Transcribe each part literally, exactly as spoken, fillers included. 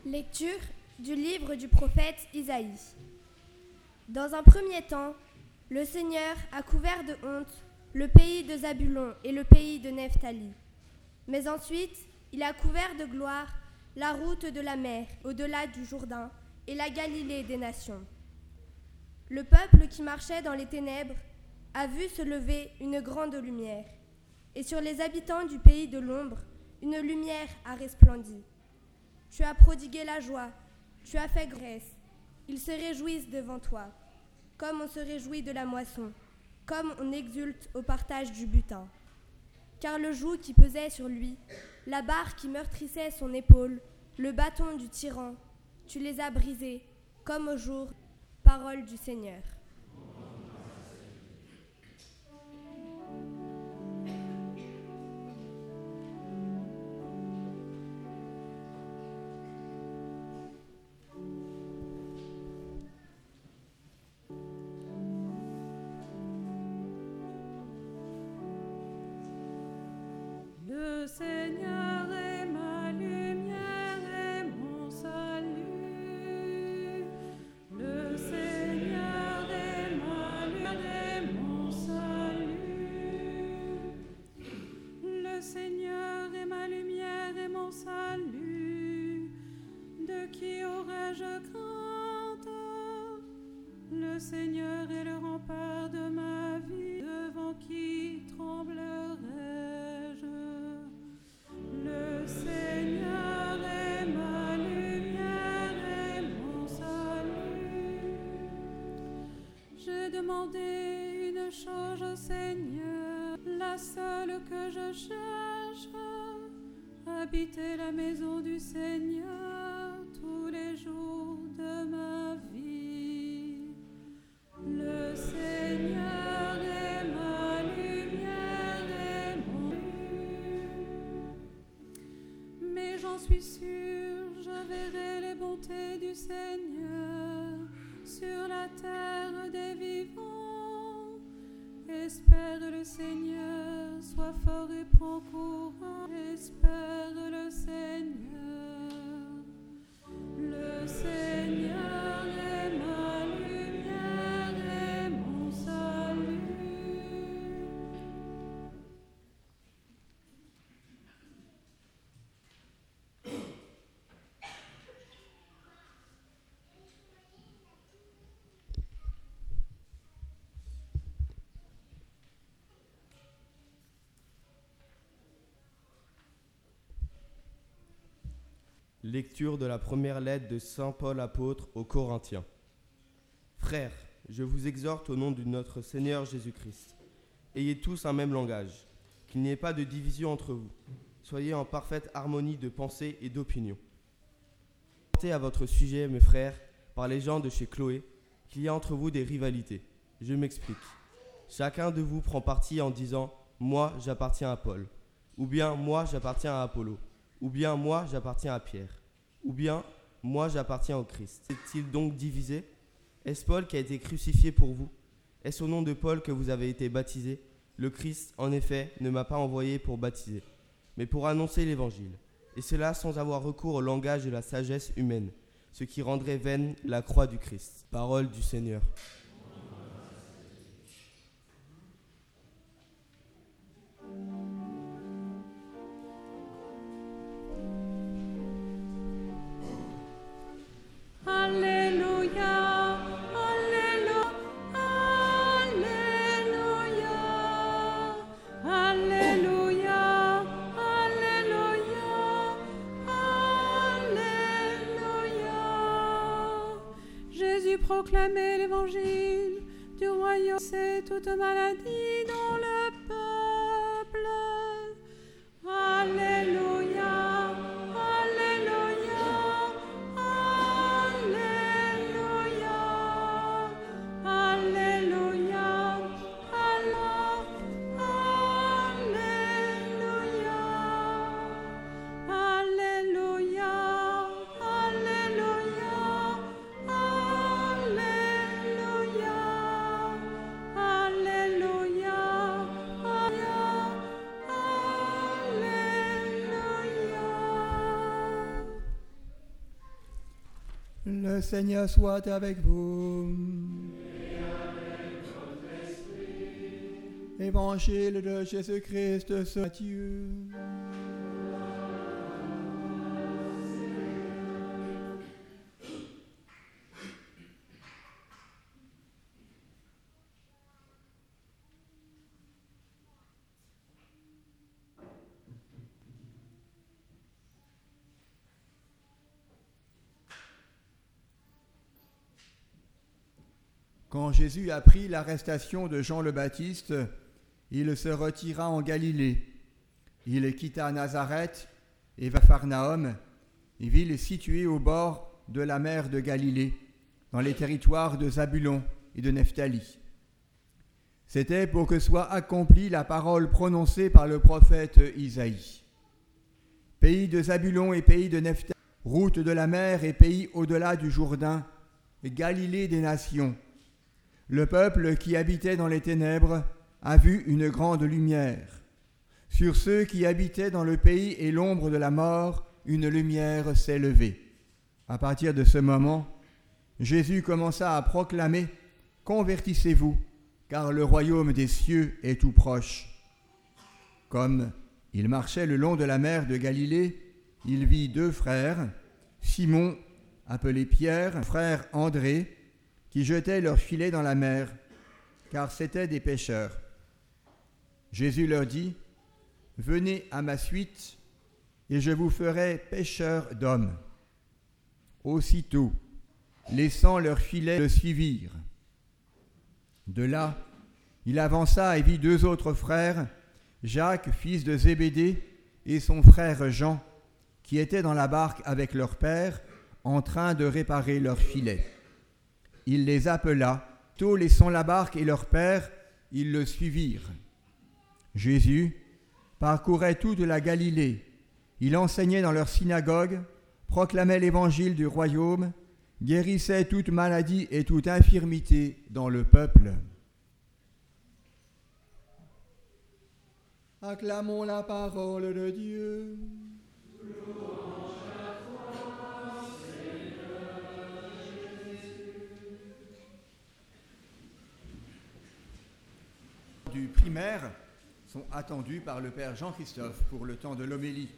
Lecture du livre du prophète Isaïe. Dans un premier temps, le Seigneur a couvert de honte le pays de Zabulon et le pays de Nephtali. Mais ensuite, il a couvert de gloire la route de la mer au-delà du Jourdain et la Galilée des nations. Le peuple qui marchait dans les ténèbres a vu se lever une grande lumière, et sur les habitants du pays de l'ombre, une lumière a resplendi. Tu as prodigué la joie, tu as fait grâce, ils se réjouissent devant toi, comme on se réjouit de la moisson, comme on exulte au partage du butin. Car le joug qui pesait sur lui, la barre qui meurtrissait son épaule, le bâton du tyran, tu les as brisés, comme au jour, parole du Seigneur. Le Seigneur est ma lumière et mon salut. Le Seigneur est ma lumière et mon salut. Le Seigneur est ma lumière et mon salut. De qui aurais-je crainte? Le Seigneur est le rempart de ma vie. Devant qui tremblerai-je? Le Seigneur est ma lumière et mon salut. J'ai demandé une chose au Seigneur, la seule que je cherche, habiter la maison du Seigneur tous les jours de ma vie. Le Seigneur est ma lumière et mon salut. Mais j'en suis sûre, je verrai les bontés du Seigneur sur la terre des vivants. Espère le Seigneur, sois fort et prends courage. Espère le Seigneur. Le Seigneur est ma lumière et mon salut. Lecture de la première lettre de saint Paul apôtre aux Corinthiens. Frères, je vous exhorte au nom de notre Seigneur Jésus-Christ. Ayez tous un même langage, qu'il n'y ait pas de division entre vous. Soyez en parfaite harmonie de pensée et d'opinion. Portez à votre sujet, mes frères, par les gens de chez Chloé, qu'il y a entre vous des rivalités. Je m'explique. Chacun de vous prend parti en disant « Moi, j'appartiens à Paul » ou bien « Moi, j'appartiens à Apollo » ou bien « Moi, j'appartiens à Pierre » ou bien « Moi, j'appartiens au Christ ». Est-il donc divisé? Est-ce Paul qui a été crucifié pour vous? Est-ce au nom de Paul que vous avez été baptisé? Le Christ, en effet, ne m'a pas envoyé pour baptiser, mais pour annoncer l'Évangile, et cela sans avoir recours au langage de la sagesse humaine, ce qui rendrait vaine la croix du Christ. Parole du Seigneur. Alléluia, Alléluia, Alléluia, Alléluia, Alléluia. Jésus proclamait l'évangile du royaume, c'est toute maladie dans le peuple. Alléluia. Alléluia. Le Seigneur soit avec vous. Et avec votre esprit. Évangile de Jésus-Christ selon Matthieu. Quand Jésus apprit l'arrestation de Jean le Baptiste, il se retira en Galilée. Il quitta Nazareth et va à Capharnaüm, ville située au bord de la mer de Galilée, dans les territoires de Zabulon et de Nephtali. C'était pour que soit accomplie la parole prononcée par le prophète Isaïe. Pays de Zabulon et pays de Nephtali, route de la mer et pays au-delà du Jourdain, Galilée des nations. Le peuple qui habitait dans les ténèbres a vu une grande lumière. Sur ceux qui habitaient dans le pays et l'ombre de la mort, une lumière s'est levée. À partir de ce moment, Jésus commença à proclamer « Convertissez-vous, car le royaume des cieux est tout proche. » Comme il marchait le long de la mer de Galilée, il vit deux frères, Simon, appelé Pierre, frère André, qui jetaient leurs filets dans la mer, car c'étaient des pêcheurs. Jésus leur dit, « Venez à ma suite, et je vous ferai pêcheurs d'hommes. » Aussitôt, laissant leurs filets, le suivirent. De là, il avança et vit deux autres frères, Jacques, fils de Zébédée, et son frère Jean, qui étaient dans la barque avec leur père, en train de réparer leurs filets. Il les appela, tôt laissant la barque et leur père, ils le suivirent. Jésus parcourait toute la Galilée. Il enseignait dans leur synagogue, proclamait l'évangile du royaume, guérissait toute maladie et toute infirmité dans le peuple. Acclamons la parole de Dieu. Du primaire sont attendus par le Père Jean-Christophe pour le temps de l'homélie.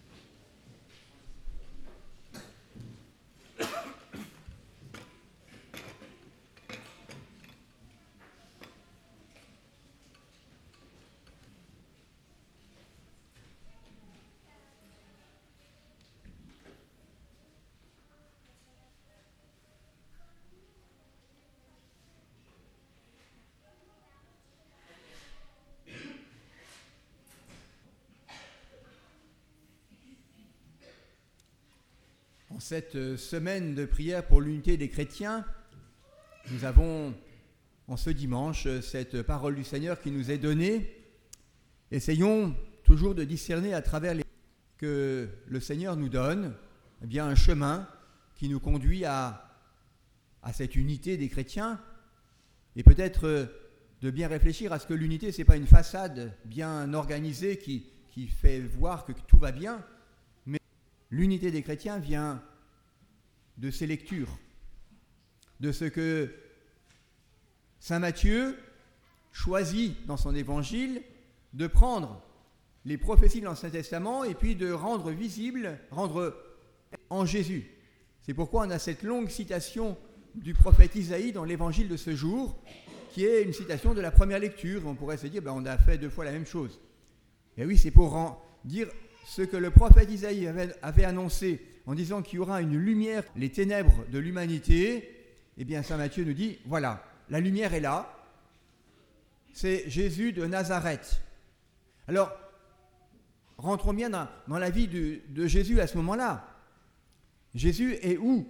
En cette semaine de prière pour l'unité des chrétiens, nous avons en ce dimanche cette parole du Seigneur qui nous est donnée. Essayons toujours de discerner à travers les que le Seigneur nous donne, eh bien un chemin qui nous conduit à, à cette unité des chrétiens, et peut-être de bien réfléchir à ce que l'unité, ce n'est pas une façade bien organisée qui, qui fait voir que tout va bien. L'unité des chrétiens vient de ces lectures, de ce que saint Matthieu choisit dans son évangile de prendre les prophéties de l'Ancien Testament et puis de rendre visible, rendre en Jésus. C'est pourquoi on a cette longue citation du prophète Isaïe dans l'évangile de ce jour, qui est une citation de la première lecture. On pourrait se dire, ben, on a fait deux fois la même chose. Et oui, c'est pour en dire ce que le prophète Isaïe avait, avait annoncé en disant qu'il y aura une lumière, les ténèbres de l'humanité. Eh bien, saint Matthieu nous dit, voilà, la lumière est là, c'est Jésus de Nazareth. Alors, rentrons bien dans, dans la vie de, de Jésus à ce moment-là. Jésus est où?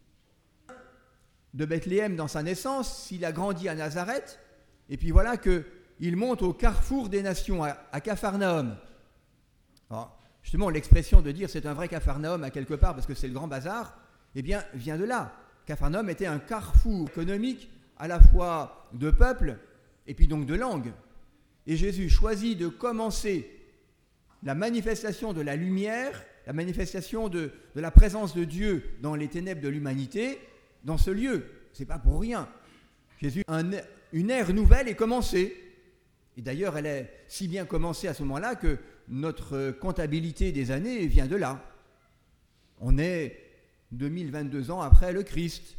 De Bethléem dans sa naissance, s'il a grandi à Nazareth, et puis voilà qu'il monte au carrefour des nations, à, à Capharnaüm. Alors, justement, l'expression de dire c'est un vrai Capharnaüm à quelque part parce que c'est le grand bazar, eh bien, vient de là. Capharnaüm était un carrefour économique à la fois de peuple et puis donc de langue. Et Jésus choisit de commencer la manifestation de la lumière la manifestation de, de la présence de Dieu dans les ténèbres de l'humanité, dans ce lieu. Ce n'est pas pour rien. Jésus, un, une ère nouvelle est commencée. Et d'ailleurs, elle est si bien commencée à ce moment-là que notre comptabilité des années vient de là. On est deux mille vingt-deux ans après le Christ.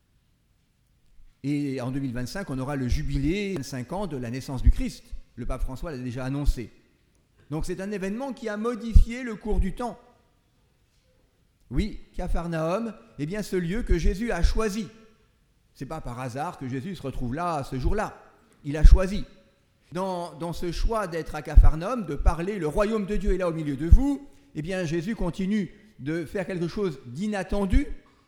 Et en deux mille vingt-cinq, on aura le jubilé vingt-cinq ans de la naissance du Christ. Le pape François l'a déjà annoncé. Donc c'est un événement qui a modifié le cours du temps. Oui, Capharnaüm est bien ce lieu que Jésus a choisi. Ce n'est pas par hasard que Jésus se retrouve là, ce jour-là. Il a choisi. Dans, dans ce choix d'être à Capharnaüm, de parler, le royaume de Dieu est là au milieu de vous, eh bien Jésus continue de faire quelque chose d'inattendu.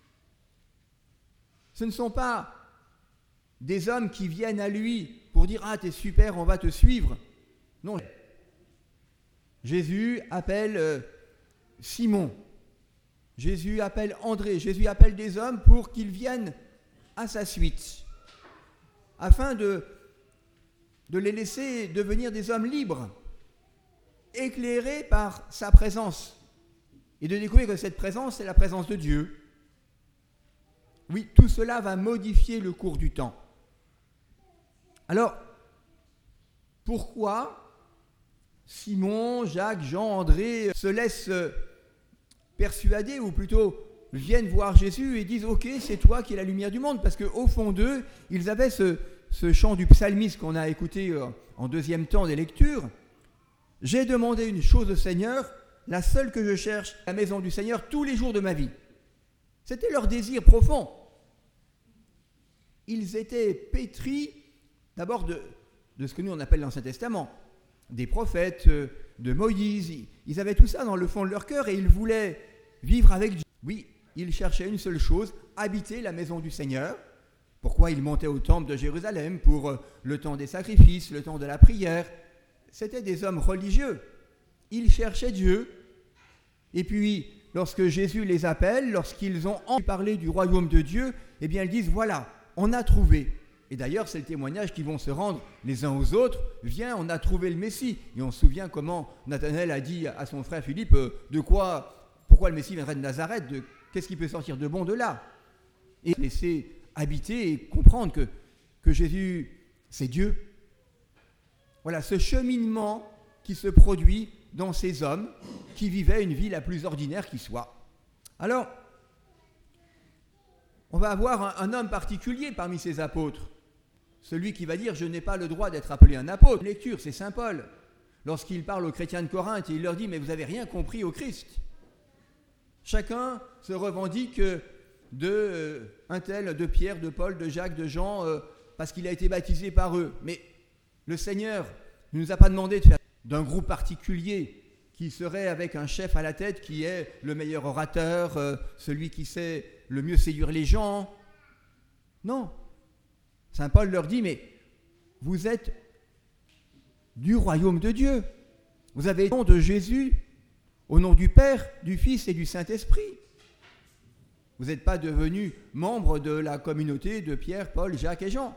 Ce ne sont pas des hommes qui viennent à lui pour dire « Ah, t'es super, on va te suivre ». Non. Jésus appelle euh, Simon. Jésus appelle André. Jésus appelle des hommes pour qu'ils viennent à sa suite, afin de, de les laisser devenir des hommes libres, éclairés par sa présence, et de découvrir que cette présence, c'est la présence de Dieu. Oui, tout cela va modifier le cours du temps. Alors, pourquoi Simon, Jacques, Jean, André se laissent persuader, ou plutôt viennent voir Jésus et disent « Ok, c'est toi qui es la lumière du monde », parce qu'au fond d'eux, ils avaient ce, ce chant du psalmiste qu'on a écouté en deuxième temps des lectures. « J'ai demandé une chose au Seigneur, la seule que je cherche, la maison du Seigneur, tous les jours de ma vie. » C'était leur désir profond. Ils étaient pétris d'abord de, de ce que nous on appelle l'Ancien Testament, des prophètes, de Moïse. Ils avaient tout ça dans le fond de leur cœur et ils voulaient vivre avec Dieu. Oui, ils cherchaient une seule chose, habiter la maison du Seigneur. Pourquoi ils montaient au temple de Jérusalem? Pour le temps des sacrifices, le temps de la prière. C'étaient des hommes religieux. Ils cherchaient Dieu. Et puis, lorsque Jésus les appelle, lorsqu'ils ont entendu parler du royaume de Dieu, eh bien, ils disent, voilà, on a trouvé. Et d'ailleurs, c'est le témoignage qu'ils vont se rendre les uns aux autres. Viens, on a trouvé le Messie. Et on se souvient comment Nathanaël a dit à son frère Philippe, euh, de quoi, pourquoi le Messie viendrait de Nazareth, de, qu'est-ce qui peut sortir de bon de là? Et laisser habiter et comprendre que, que Jésus, c'est Dieu. Voilà, ce cheminement qui se produit dans ces hommes qui vivaient une vie la plus ordinaire qui soit. Alors, on va avoir un, un homme particulier parmi ces apôtres, celui qui va dire « Je n'ai pas le droit d'être appelé un apôtre ». Lecture, c'est saint Paul, lorsqu'il parle aux chrétiens de Corinthe, et il leur dit « Mais vous n'avez rien compris au Christ ». Chacun se revendique de euh, un tel, de Pierre, de Paul, de Jacques, de Jean, euh, parce qu'il a été baptisé par eux. Mais le Seigneur ne nous a pas demandé de faire d'un groupe particulier qui serait avec un chef à la tête qui est le meilleur orateur, euh, celui qui sait le mieux séduire les gens. Non. Saint Paul leur dit, mais vous êtes du royaume de Dieu. Vous avez le nom de Jésus au nom du Père, du Fils et du Saint-Esprit. Vous n'êtes pas devenus membres de la communauté de Pierre, Paul, Jacques et Jean.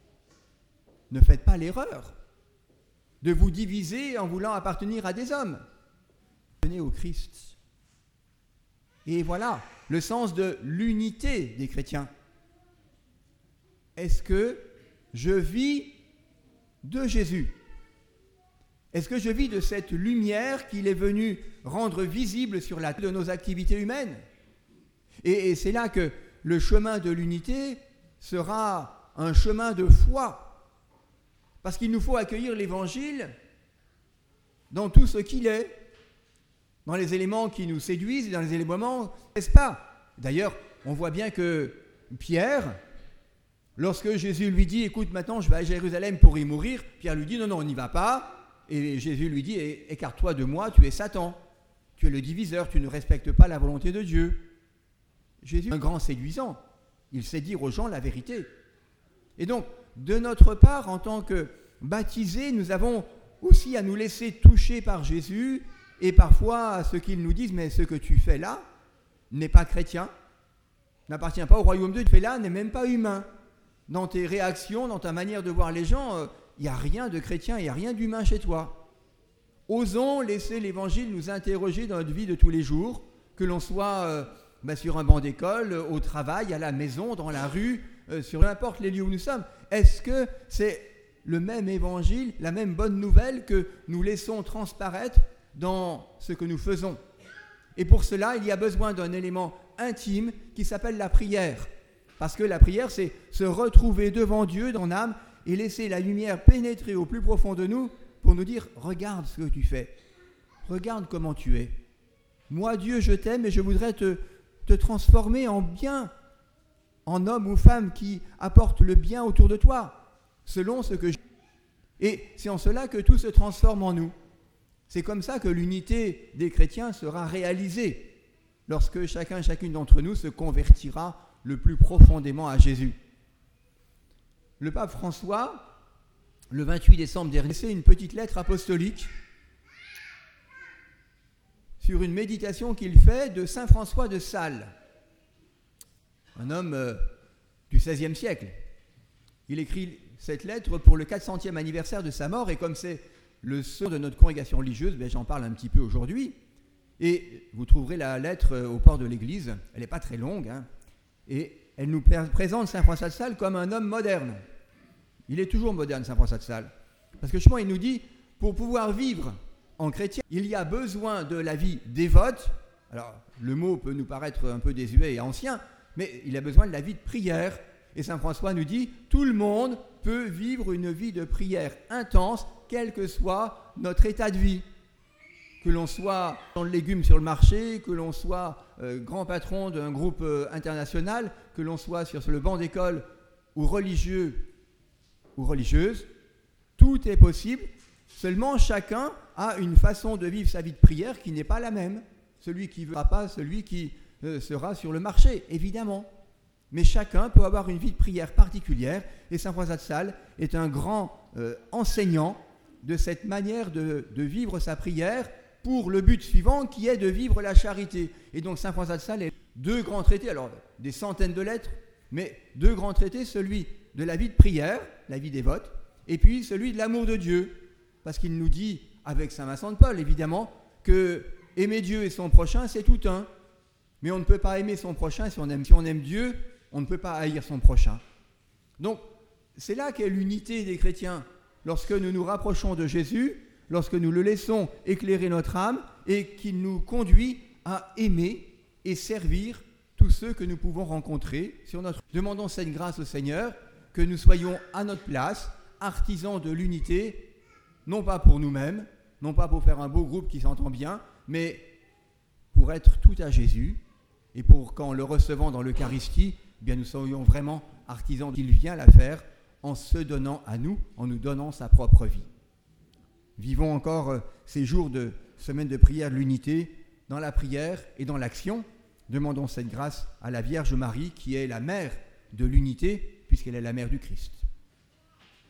Ne faites pas l'erreur de vous diviser en voulant appartenir à des hommes. Venez au Christ. Et voilà le sens de l'unité des chrétiens. Est-ce que je vis de Jésus? Est-ce que je vis de cette lumière qu'il est venu rendre visible sur la de nos activités humaines? Et, et c'est là que le chemin de l'unité sera un chemin de foi. Parce qu'il nous faut accueillir l'Évangile dans tout ce qu'il est, dans les éléments qui nous séduisent et dans les éléments, n'est-ce pas? D'ailleurs, on voit bien que Pierre, lorsque Jésus lui dit « Écoute, maintenant je vais à Jérusalem pour y mourir », Pierre lui dit « Non, non, on n'y va pas ». Et Jésus lui dit « Écarte-toi de moi, tu es Satan, tu es le diviseur, tu ne respectes pas la volonté de Dieu ». Jésus est un grand séduisant, il sait dire aux gens la vérité. Et donc, de notre part, en tant que baptisés, nous avons aussi à nous laisser toucher par Jésus et parfois à ce qu'ils nous disent « Mais ce que tu fais là n'est pas chrétien, n'appartient pas au royaume de Dieu, tu fais là n'est même pas humain. Dans tes réactions, dans ta manière de voir les gens, il euh, n'y a rien de chrétien, il n'y a rien d'humain chez toi. » osons laisser l'Évangile nous interroger dans notre vie de tous les jours, que l'on soit euh, bah, sur un banc d'école, au travail, à la maison, dans la rue, euh, sur n'importe les lieux où nous sommes. Est-ce que c'est le même Évangile, la même bonne nouvelle que nous laissons transparaître dans ce que nous faisons? Et pour cela, il y a besoin d'un élément intime qui s'appelle la prière. Parce que la prière, c'est se retrouver devant Dieu dans l'âme et laisser la lumière pénétrer au plus profond de nous pour nous dire « Regarde ce que tu fais, regarde comment tu es. Moi, Dieu, je t'aime et je voudrais te, te transformer en bien, en homme ou femme qui apporte le bien autour de toi, selon ce que je... » Et c'est en cela que tout se transforme en nous. C'est comme ça que l'unité des chrétiens sera réalisée, lorsque chacun et chacune d'entre nous se convertira le plus profondément à Jésus. Le pape François, le vingt-huit décembre dernier, a laissé une petite lettre apostolique sur une méditation qu'il fait de saint François de Sales, un homme euh, du seizième siècle. Il écrit cette lettre pour le quatre centième anniversaire de sa mort, et comme c'est le sceau de notre congrégation religieuse, ben j'en parle un petit peu aujourd'hui. Et vous trouverez la lettre au port de l'église, elle n'est pas très longue, hein, et elle nous présente saint François de Sales comme un homme moderne. Il est toujours moderne, saint François de Sales. Parce que justement, il nous dit, pour pouvoir vivre en chrétien, il y a besoin de la vie dévote. Alors, le mot peut nous paraître un peu désuet et ancien, mais il a besoin de la vie de prière. Et saint François nous dit, tout le monde peut vivre une vie de prière intense, quel que soit notre état de vie. Que l'on soit dans le légume sur le marché, que l'on soit euh, grand patron d'un groupe euh, international, que l'on soit sur, sur le banc d'école ou religieux ou religieuse, tout est possible. Seulement chacun a une façon de vivre sa vie de prière qui n'est pas la même. Celui qui ne verra pas, celui qui euh, sera sur le marché, évidemment. Mais chacun peut avoir une vie de prière particulière, et saint François de Sales est un grand euh, enseignant de cette manière de, de vivre sa prière pour le but suivant qui est de vivre la charité. Et donc saint François de Sales a deux grands traités, alors des centaines de lettres, mais deux grands traités, celui de la vie de prière, la vie dévote, et puis celui de l'amour de Dieu, parce qu'il nous dit, avec saint Vincent de Paul évidemment, que aimer Dieu et son prochain, c'est tout un. Mais on ne peut pas aimer son prochain si on aime, si on aime Dieu, on ne peut pas haïr son prochain. Donc, c'est là qu'est l'unité des chrétiens. Lorsque nous nous rapprochons de Jésus, lorsque nous le laissons éclairer notre âme et qu'il nous conduit à aimer et servir tous ceux que nous pouvons rencontrer sur notre... Demandons cette grâce au Seigneur, que nous soyons à notre place, artisans de l'unité, non pas pour nous-mêmes, non pas pour faire un beau groupe qui s'entend bien, mais pour être tout à Jésus, et pour qu'en le recevant dans l'Eucharistie, eh bien nous soyons vraiment artisans qu'il vient la faire en se donnant à nous, en nous donnant sa propre vie. Vivons encore euh, ces jours de semaine de prière de l'unité dans la prière et dans l'action. Demandons cette grâce à la Vierge Marie qui est la mère de l'unité puisqu'elle est la mère du Christ.